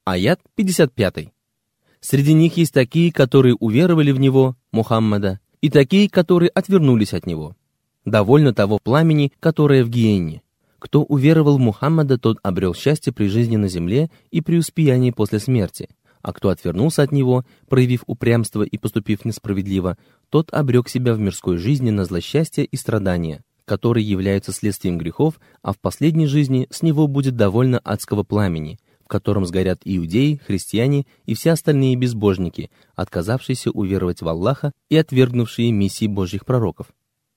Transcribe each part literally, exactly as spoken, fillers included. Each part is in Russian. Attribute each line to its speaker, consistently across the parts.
Speaker 1: Аят пятьдесят пять. Среди них есть такие, которые уверовали в Него, Мухаммада, и такие, которые отвернулись от Него. Довольно того пламени, которое в гиенне. Кто уверовал в Мухаммада, тот обрел счастье при жизни на земле и преуспеянии после смерти, а кто отвернулся от Него, проявив упрямство и поступив несправедливо, тот обрек себя в мирской жизни на злосчастье и страдания, которые являются следствием грехов, а в последней жизни с него будет довольно адского пламени, в котором сгорят иудеи, христиане и все остальные безбожники, отказавшиеся уверовать в Аллаха и отвергнувшие миссии Божьих пророков.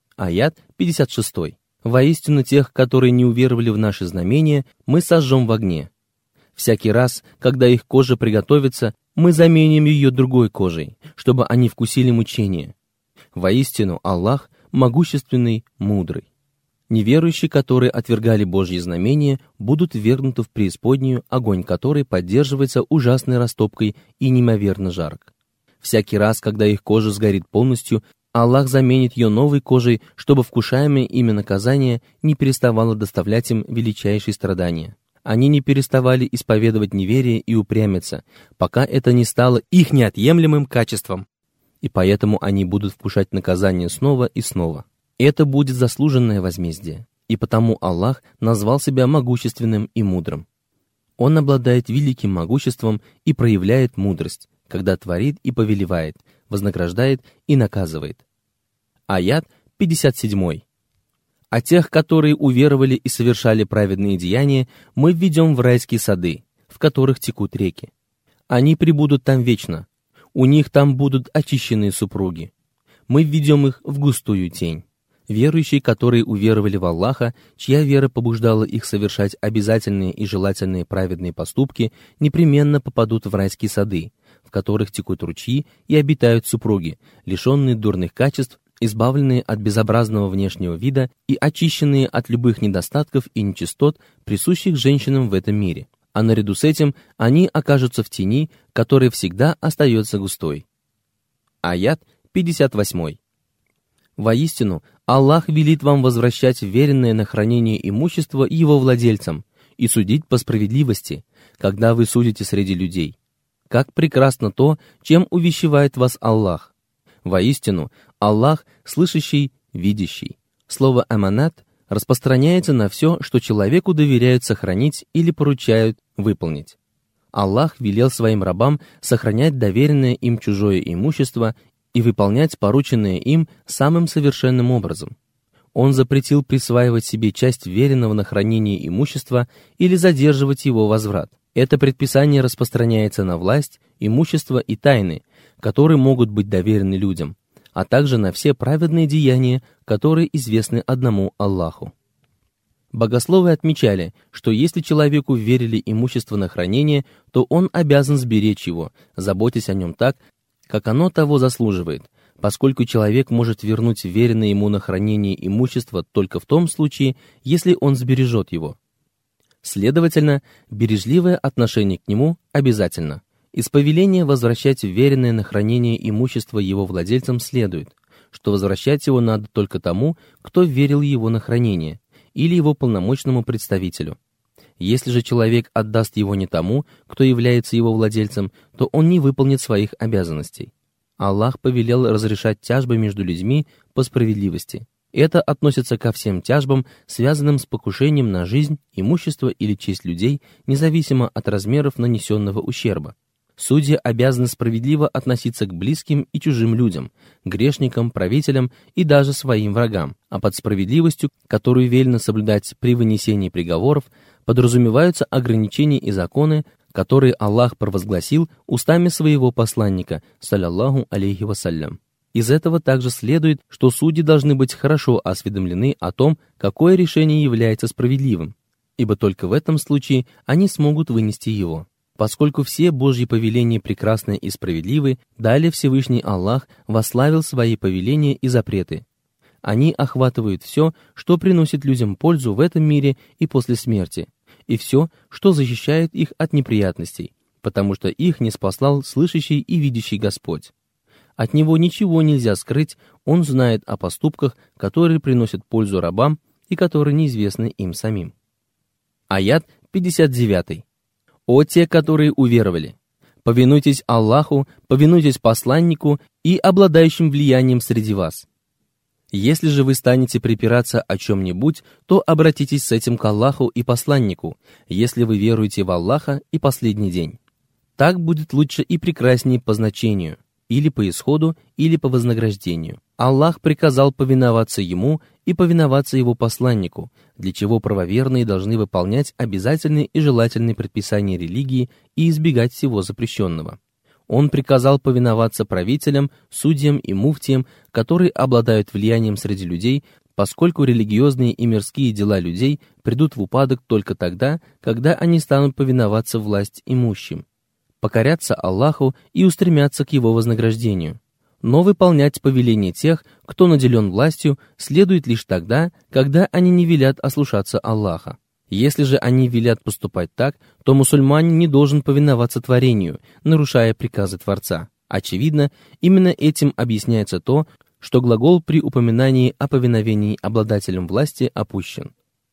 Speaker 1: Аят пятьдесят шесть. «Воистину тех, которые не уверовали в наши знамения, мы сожжем в огне. Всякий раз, когда их кожа приготовится, мы заменим ее другой кожей, чтобы они вкусили мучения. Воистину Аллах могущественный, мудрый». Неверующие, которые отвергали Божьи знамения, будут ввергнуты в преисподнюю, огонь которой поддерживается ужасной растопкой и неимоверно жарок. Всякий раз, когда их кожа сгорит полностью, Аллах заменит ее новой кожей, чтобы вкушаемое ими наказание не переставало доставлять им величайшие страдания. Они не переставали исповедовать неверие и упрямиться, пока это не стало их неотъемлемым качеством. И поэтому они будут вкушать наказание снова и снова. Это будет заслуженное возмездие, и потому Аллах назвал себя могущественным и мудрым. Он обладает великим могуществом и проявляет мудрость, когда творит и повелевает, вознаграждает и наказывает. Аят пятьдесят семь. «А тех, которые уверовали и совершали праведные деяния, мы введем в райские сады, в которых текут реки. Они пребудут там вечно, у них там будут очищенные супруги. Мы введем их в густую тень». Верующие, которые уверовали в Аллаха, чья вера побуждала их совершать обязательные и желательные праведные поступки, непременно попадут в райские сады, в которых текут ручьи и обитают супруги, лишенные дурных качеств, избавленные от безобразного внешнего вида и очищенные от любых недостатков и нечистот, присущих женщинам в этом мире. А наряду с этим они окажутся в тени, которая всегда остается густой. Аят пятьдесят восемь. «Воистину, Аллах велит вам возвращать веренное на хранение имущество его владельцам и судить по справедливости, когда вы судите среди людей. Как прекрасно то, чем увещевает вас Аллах. Воистину, Аллах слышащий, видящий». Слово «аманат» распространяется на все, что человеку доверяют сохранить или поручают выполнить. Аллах велел своим рабам сохранять доверенное им чужое имущество и выполнять порученное им самым совершенным образом. Он запретил присваивать себе часть веренного на хранение имущества или задерживать его возврат. Это предписание распространяется на власть, имущество и тайны, которые могут быть доверены людям, а также на все праведные деяния, которые известны одному Аллаху. Богословы отмечали, что если человеку верили имущество на хранение, то он обязан сберечь его, заботясь о нем так, как оно того заслуживает, поскольку человек может вернуть веренное ему на хранение имущество только в том случае, если он сбережет его. Следовательно, бережливое отношение к нему обязательно. Из повеления возвращать веренное на хранение имущество его владельцам следует, что возвращать его надо только тому, кто верил его на хранение, или его полномочному представителю. Если же человек отдаст его не тому, кто является его владельцем, то он не выполнит своих обязанностей. Аллах повелел разрешать тяжбы между людьми по справедливости. Это относится ко всем тяжбам, связанным с покушением на жизнь, имущество или честь людей, независимо от размеров нанесенного ущерба. Судьи обязаны справедливо относиться к близким и чужим людям, грешникам, правителям и даже своим врагам, а под справедливостью, которую велено соблюдать при вынесении приговоров, подразумеваются ограничения и законы, которые Аллах провозгласил устами своего посланника, саллаллаху алейхи вассалям. Из этого также следует, что судьи должны быть хорошо осведомлены о том, какое решение является справедливым, ибо только в этом случае они смогут вынести его. Поскольку все Божьи повеления прекрасны и справедливы, далее Всевышний Аллах восславил свои повеления и запреты. Они охватывают все, что приносит людям пользу в этом мире и после смерти, и все, что защищает их от неприятностей, потому что их ниспослал слышащий и видящий Господь. От Него ничего нельзя скрыть, Он знает о поступках, которые приносят пользу рабам и которые неизвестны им самим. Аят пятьдесят девять. «О те, которые уверовали! Повинуйтесь Аллаху, повинуйтесь посланнику и обладающим влиянием среди вас. Если же вы станете припираться о чем-нибудь, то обратитесь с этим к Аллаху и посланнику, если вы веруете в Аллаха и последний день. Так будет лучше и прекраснее по значению, или по исходу, или по вознаграждению. Аллах приказал повиноваться Ему и повиноваться Его посланнику, для чего правоверные должны выполнять обязательные и желательные предписания религии и избегать всего запрещенного. Он приказал повиноваться правителям, судьям и муфтиям, которые обладают влиянием среди людей, поскольку религиозные и мирские дела людей придут в упадок только тогда, когда они станут повиноваться власть имущим, покоряться Аллаху и устремятся к Его вознаграждению. Но выполнять повеления тех, кто наделен властью, следует лишь тогда, когда они не велят ослушаться Аллаха. Если же они велят поступать так, то мусульманин не должен повиноваться творению, нарушая приказы Творца. Очевидно, именно этим объясняется то, что глагол при упоминании о повиновении обладателям власти опущен.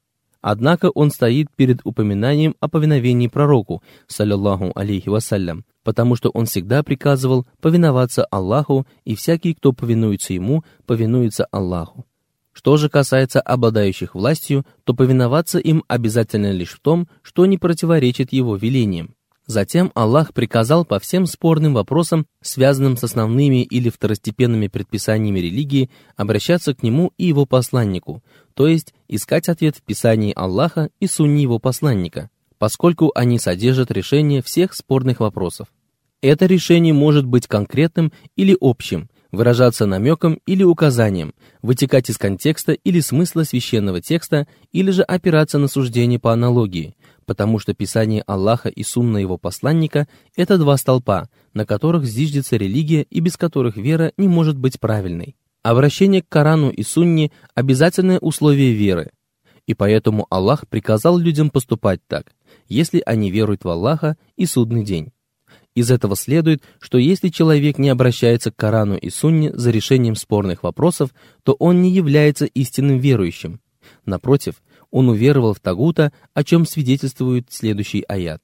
Speaker 1: Однако он стоит перед упоминанием о повиновении пророку, саллаллаху алейхи вассалям, потому что он всегда приказывал повиноваться Аллаху, и всякий, кто повинуется ему, повинуется Аллаху. Что же касается обладающих властью, то повиноваться им обязательно лишь в том, что не противоречит его велениям. Затем Аллах приказал по всем спорным вопросам, связанным с основными или второстепенными предписаниями религии, обращаться к Нему и Его посланнику, то есть искать ответ в Писании Аллаха и сунне Его посланника, поскольку они содержат решение всех спорных вопросов. Это решение может быть конкретным или общим, выражаться намеком или указанием, вытекать из контекста или смысла священного текста, или же опираться на суждение по аналогии, потому что Писание Аллаха и сунна Его посланника — это два столпа, на которых зиждется религия и без которых вера не может быть правильной. Обращение к Корану и сунне — обязательное условие веры, и поэтому Аллах приказал людям поступать так, если они веруют в Аллаха и судный день. Из этого следует, что если человек не обращается к Корану и сунне за решением спорных вопросов, то он не является истинным верующим. Напротив, он уверовал в Тагута, о чем свидетельствует следующий аят.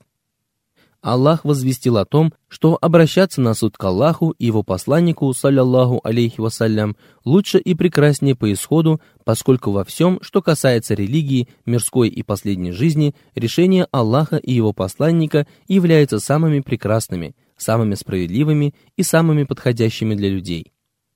Speaker 1: Аллах возвестил о том, что обращаться на суд к Аллаху и Его посланнику, саллаллаху алейхи вассалям, лучше и прекраснее по исходу, поскольку во всем, что касается религии, мирской и последней жизни, решения Аллаха и Его посланника являются самыми прекрасными, самыми справедливыми и самыми подходящими для людей.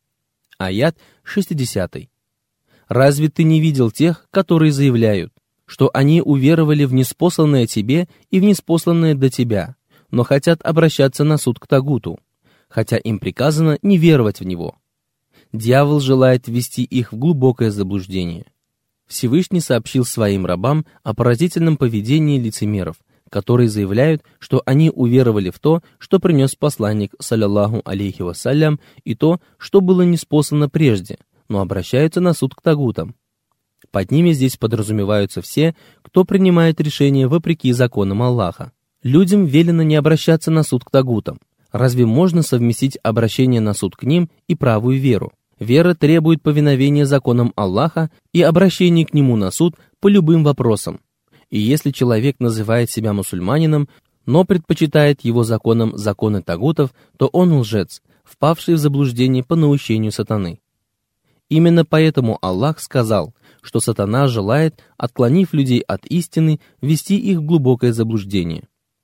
Speaker 1: Аят шестидесятый. «Разве ты не видел тех, которые заявляют, что они уверовали в ниспосланное тебе и в ниспосланное до тебя, но хотят обращаться на суд к Тагуту, хотя им приказано не веровать в него? Дьявол желает ввести их в глубокое заблуждение». Всевышний сообщил своим рабам о поразительном поведении лицемеров, которые заявляют, что они уверовали в то, что принес посланник, саллаллаху алейхи вассалям, и то, что было ниспослано прежде, но обращаются на суд к Тагутам. Под ними здесь подразумеваются все, кто принимает решения вопреки законам Аллаха. Людям велено не обращаться на суд к Тагутам. Разве можно совместить обращение на суд к ним и правую веру? Вера требует повиновения законам Аллаха и обращения к Нему на суд по любым вопросам. И если человек называет себя мусульманином, но предпочитает его законам законы Тагутов, то он лжец, впавший в заблуждение по наущению сатаны. Именно поэтому Аллах сказал, что сатана желает, отклонив людей от истины, ввести их в глубокое заблуждение.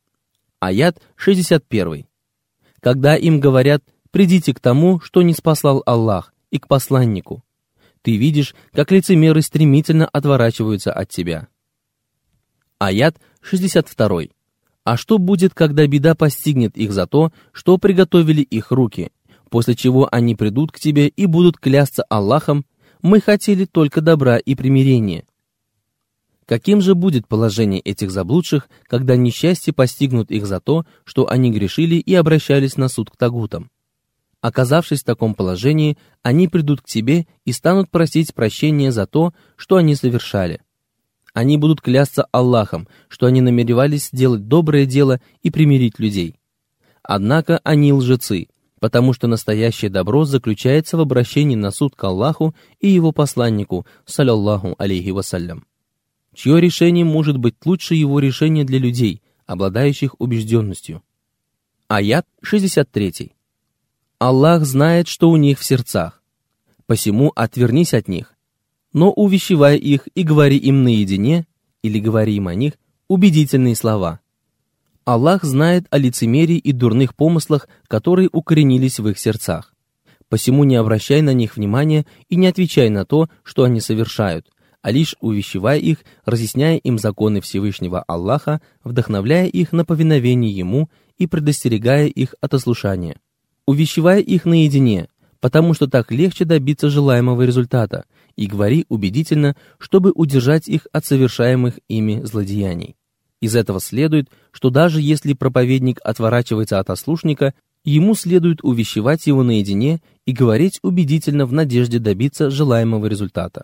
Speaker 1: Аят шестьдесят один. Когда им говорят: «Придите к тому, что ниспослал Аллах, и к посланнику», ты видишь, как лицемеры стремительно отворачиваются от тебя. Аят шестьдесят два. А что будет, когда беда постигнет их за то, что приготовили их руки, после чего они придут к тебе и будут клясться Аллахом: «Мы хотели только добра и примирения». Каким же будет положение этих заблудших, когда несчастье постигнут их за то, что они грешили и обращались на суд к Тагутам? Оказавшись в таком положении, они придут к тебе и станут просить прощения за то, что они совершали. Они будут клясться Аллахом, что они намеревались сделать доброе дело и примирить людей. Однако они лжецы, потому что настоящее добро заключается в обращении на суд к Аллаху и Его посланнику, саллаллаху алейхи вассалям, чье решение может быть лучше его решения для людей, обладающих убежденностью. Аят шестьдесят три. Аллах знает, что у них в сердцах, посему отвернись от них, но увещевай их и говори им наедине, или говори им о них убедительные слова. Аллах знает о лицемерии и дурных помыслах, которые укоренились в их сердцах. Посему не обращай на них внимания и не отвечай на то, что они совершают, а лишь увещевай их, разъясняя им законы Всевышнего Аллаха, вдохновляя их на повиновение Ему и предостерегая их от ослушания. Увещевай их наедине, потому что так легче добиться желаемого результата, и говори убедительно, чтобы удержать их от совершаемых ими злодеяний. Из этого следует, что даже если проповедник отворачивается от ослушника, ему следует увещевать его наедине и говорить убедительно в надежде добиться желаемого результата.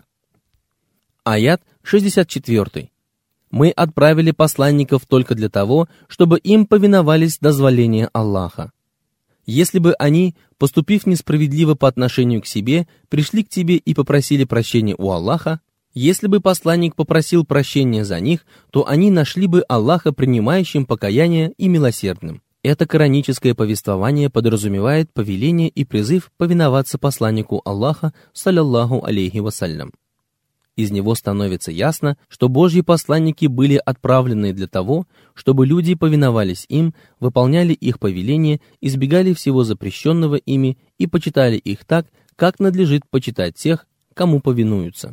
Speaker 1: Аят шестьдесят четыре. Мы отправили посланников только для того, чтобы им повиновались дозволения Аллаха. Если бы они, поступив несправедливо по отношению к себе, пришли к тебе и попросили прощения у Аллаха, если бы посланник попросил прощения за них, то они нашли бы Аллаха принимающим покаяние и милосердным. Это кораническое повествование подразумевает повеление и призыв повиноваться посланнику Аллаха, саллаллаху алейхи вассалям. Из него становится ясно, что Божьи посланники были отправлены для того, чтобы люди повиновались им, выполняли их повеления, избегали всего запрещенного ими и почитали их так, как надлежит почитать тех, кому повинуются.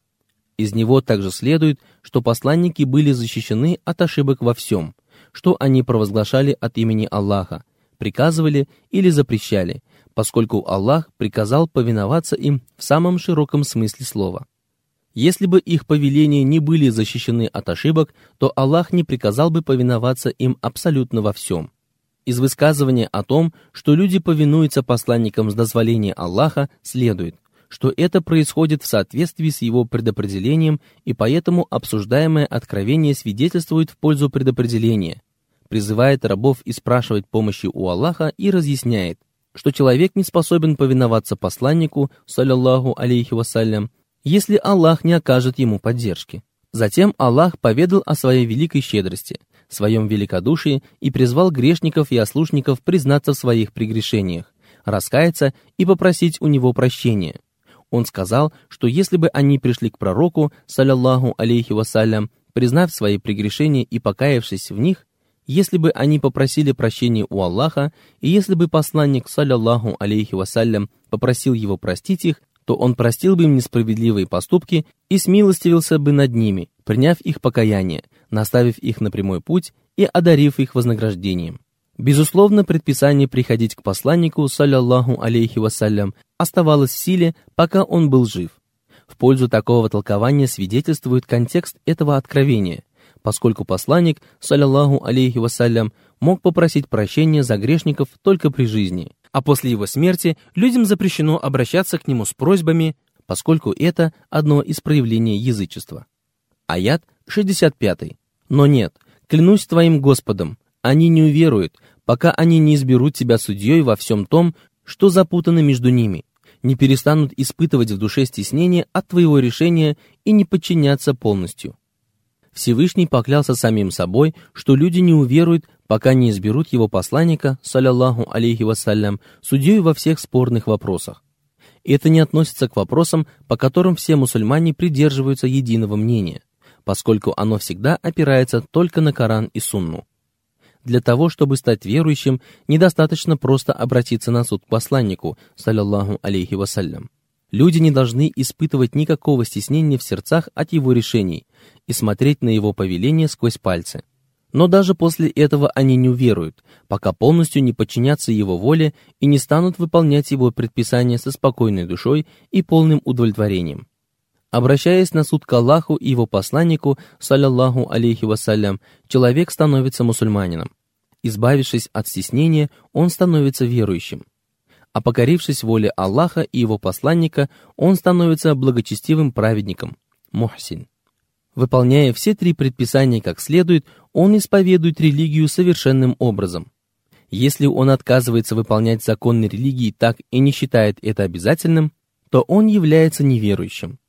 Speaker 1: Из него также следует, что посланники были защищены от ошибок во всем, что они провозглашали от имени Аллаха, приказывали или запрещали, поскольку Аллах приказал повиноваться им в самом широком смысле слова. Если бы их повеления не были защищены от ошибок, то Аллах не приказал бы повиноваться им абсолютно во всем. Из высказывания о том, что люди повинуются посланникам с дозволения Аллаха, следует, что это происходит в соответствии с его предопределением, и поэтому обсуждаемое откровение свидетельствует в пользу предопределения, призывает рабов и спрашивать помощи у Аллаха и разъясняет, что человек не способен повиноваться посланнику, саллаллаху алейхи вассалям, если Аллах не окажет ему поддержки. Затем Аллах поведал о своей великой щедрости, своем великодушии и призвал грешников и ослушников признаться в своих прегрешениях, раскаяться и попросить у него прощения. Он сказал, что если бы они пришли к пророку, саллаллаху алейхи вассалям, признав свои прегрешения и покаявшись в них, если бы они попросили прощения у Аллаха, и если бы посланник, саллаллаху алейхи вассалям, попросил его простить их, то он простил бы им несправедливые поступки и смилостивился бы над ними, приняв их покаяние, наставив их на прямой путь и одарив их вознаграждением. Безусловно, предписание приходить к посланнику, саллаллаху алейхи вассалям, оставалось в силе, пока он был жив. В пользу такого толкования свидетельствует контекст этого откровения, поскольку посланник, саллаллаху алейхи вассалям, мог попросить прощения за грешников только при жизни, а после его смерти людям запрещено обращаться к нему с просьбами, поскольку это одно из проявлений язычества. Аят шестьдесят пять. Но нет, клянусь твоим Господом, они не уверуют, пока они не изберут тебя судьей во всем том, что запутано между ними, не перестанут испытывать в душе стеснение от твоего решения и не подчиняться полностью. Всевышний поклялся самим собой, что люди не уверуют, пока не изберут его посланника, саллаллаху алейхи вассалям, судьей во всех спорных вопросах. Это не относится к вопросам, по которым все мусульмане придерживаются единого мнения, поскольку оно всегда опирается только на Коран и Сунну. Для того, чтобы стать верующим, недостаточно просто обратиться на суд к посланнику, саллаллаху алейхи вассалям. Люди не должны испытывать никакого стеснения в сердцах от его решений и смотреть на его повеление сквозь пальцы. Но даже после этого они не уверуют, пока полностью не подчинятся его воле и не станут выполнять его предписания со спокойной душой и полным удовлетворением. Обращаясь на суд к Аллаху и его посланнику, саллаллаху алейхи вассалям, человек становится мусульманином. Избавившись от стеснения, он становится верующим. А покорившись воле Аллаха и его посланника, он становится благочестивым праведником, мухсин. Выполняя все три предписания как следует, он исповедует религию совершенным образом. Если он отказывается выполнять законы религии так и не считает это обязательным, то он является неверующим.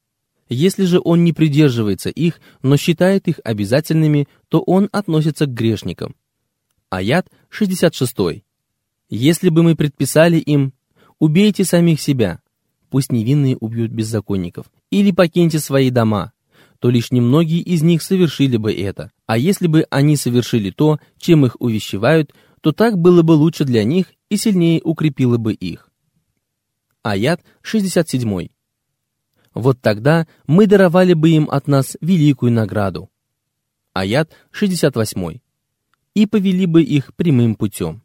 Speaker 1: Если же он не придерживается их, но считает их обязательными, то он относится к грешникам. Аят шестьдесят шесть. Если бы мы предписали им: убейте самих себя, пусть невинные убьют беззаконников, или покиньте свои дома, то лишь немногие из них совершили бы это. А если бы они совершили то, чем их увещевают, то так было бы лучше для них и сильнее укрепило бы их. Аят шестьдесят семь. Вот тогда мы даровали бы им от нас великую награду. Аят шестьдесят восемь. И повели бы их прямым путем.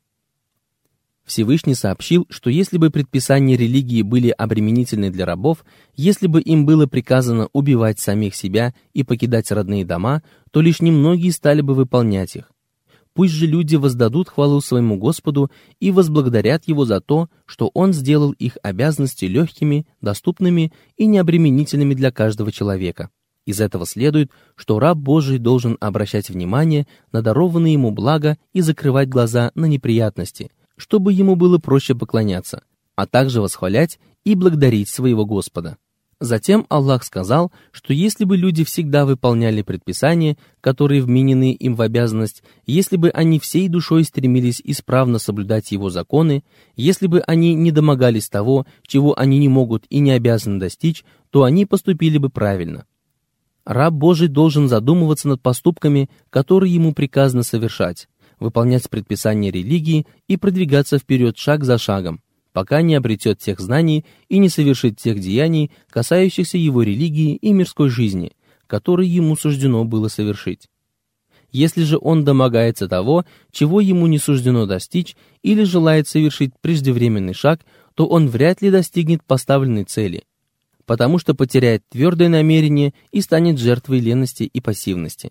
Speaker 1: Всевышний сообщил, что если бы предписания религии были обременительны для рабов, если бы им было приказано убивать самих себя и покидать родные дома, то лишь немногие стали бы выполнять их. Пусть же люди воздадут хвалу своему Господу и возблагодарят Его за то, что Он сделал их обязанности легкими, доступными и необременительными для каждого человека. Из этого следует, что раб Божий должен обращать внимание на дарованные ему блага и закрывать глаза на неприятности, чтобы ему было проще поклоняться, а также восхвалять и благодарить своего Господа. Затем Аллах сказал, что если бы люди всегда выполняли предписания, которые вменены им в обязанность, если бы они всей душой стремились исправно соблюдать Его законы, если бы они не домогались того, чего они не могут и не обязаны достичь, то они поступили бы правильно. Раб Божий должен задумываться над поступками, которые ему приказано совершать, выполнять предписания религии и продвигаться вперед шаг за шагом, пока не обретет тех знаний и не совершит тех деяний, касающихся его религии и мирской жизни, которые ему суждено было совершить. Если же он домогается того, чего ему не суждено достичь, или желает совершить преждевременный шаг, то он вряд ли достигнет поставленной цели, потому что потеряет твердое намерение и станет жертвой лености и пассивности.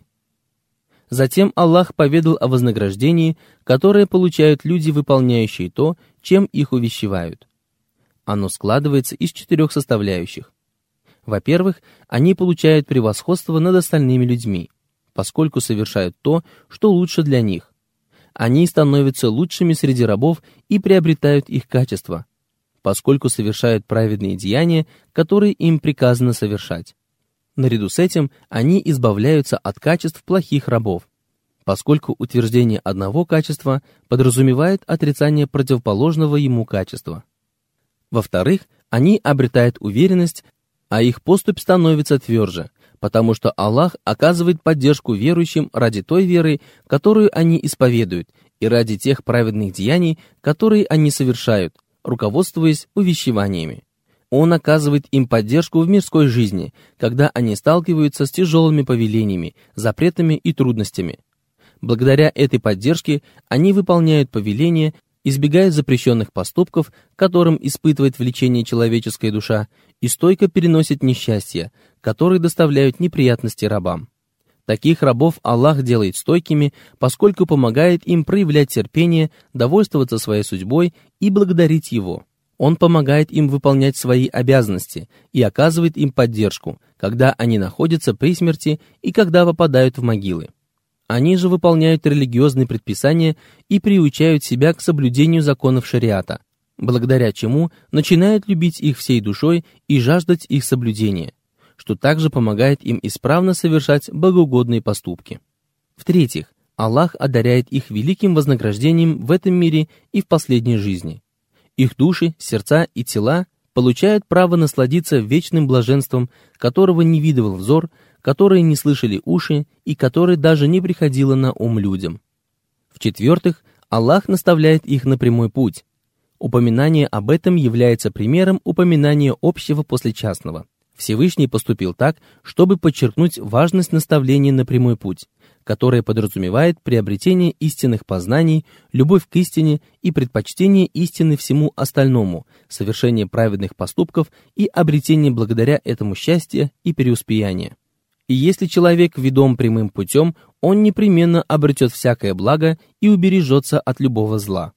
Speaker 1: Затем Аллах поведал о вознаграждении, которое получают люди, выполняющие то, чем их увещевают. Оно складывается из четырех составляющих. Во-первых, они получают превосходство над остальными людьми, поскольку совершают то, что лучше для них. Они становятся лучшими среди рабов и приобретают их качества, поскольку совершают праведные деяния, которые им приказано совершать. Наряду с этим они избавляются от качеств плохих рабов, поскольку утверждение одного качества подразумевает отрицание противоположного ему качества. Во-вторых, они обретают уверенность, а их поступь становится тверже, потому что Аллах оказывает поддержку верующим ради той веры, которую они исповедуют, и ради тех праведных деяний, которые они совершают, руководствуясь увещеваниями. Он оказывает им поддержку в мирской жизни, когда они сталкиваются с тяжелыми повелениями, запретами и трудностями. Благодаря этой поддержке они выполняют повеления, избегают запрещенных поступков, которым испытывает влечение человеческая душа, и стойко переносят несчастья, которые доставляют неприятности рабам. Таких рабов Аллах делает стойкими, поскольку помогает им проявлять терпение, довольствоваться своей судьбой и благодарить Его. Он помогает им выполнять свои обязанности и оказывает им поддержку, когда они находятся при смерти и когда попадают в могилы. Они же выполняют религиозные предписания и приучают себя к соблюдению законов шариата, благодаря чему начинают любить их всей душой и жаждать их соблюдения, что также помогает им исправно совершать богоугодные поступки. В-третьих, Аллах одаряет их великим вознаграждением в этом мире и в последней жизни. Их души, сердца и тела получают право насладиться вечным блаженством, которого не видывал взор, которое не слышали уши и которое даже не приходило на ум людям. В-четвертых, Аллах наставляет их на прямой путь. Упоминание об этом является примером упоминания общего после частного. Всевышний поступил так, чтобы подчеркнуть важность наставления на прямой путь, которое подразумевает приобретение истинных познаний, любовь к истине и предпочтение истины всему остальному, совершение праведных поступков и обретение благодаря этому счастья и преуспеяния. И если человек ведом прямым путем, он непременно обретет всякое благо и убережется от любого зла.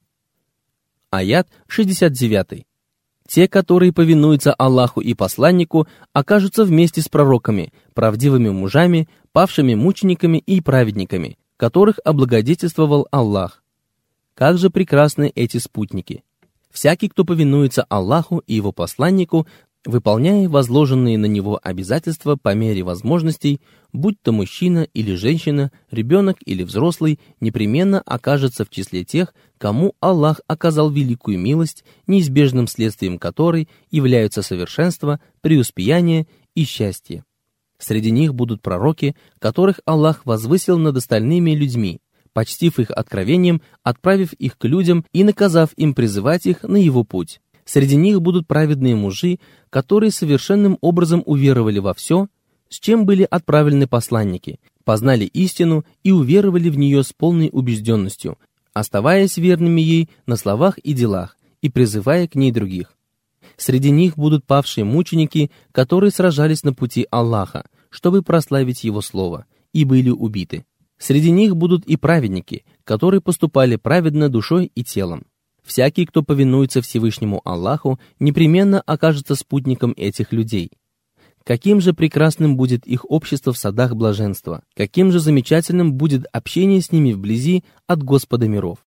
Speaker 1: Аят шестьдесят девять. Те, которые повинуются Аллаху и посланнику, окажутся вместе с пророками, правдивыми мужами, павшими мучениками и праведниками, которых облагодетельствовал Аллах. Как же прекрасны эти спутники! Всякий, кто повинуется Аллаху и Его посланнику, выполняя возложенные на него обязательства по мере возможностей, будь то мужчина или женщина, ребенок или взрослый, непременно окажется в числе тех, кому Аллах оказал великую милость, неизбежным следствием которой являются совершенство, преуспеяние и счастье. Среди них будут пророки, которых Аллах возвысил над остальными людьми, почтив их откровением, отправив их к людям и наказав им призывать их на его путь. Среди них будут праведные мужи, которые совершенным образом уверовали во все, с чем были отправлены посланники, познали истину и уверовали в нее с полной убежденностью, оставаясь верными ей на словах и делах и призывая к ней других. Среди них будут павшие мученики, которые сражались на пути Аллаха, чтобы прославить Его Слово, и были убиты. Среди них будут и праведники, которые поступали праведно душой и телом. Всякий, кто повинуется Всевышнему Аллаху, непременно окажется спутником этих людей. Каким же прекрасным будет их общество в садах блаженства, каким же замечательным будет общение с ними вблизи от Господа миров.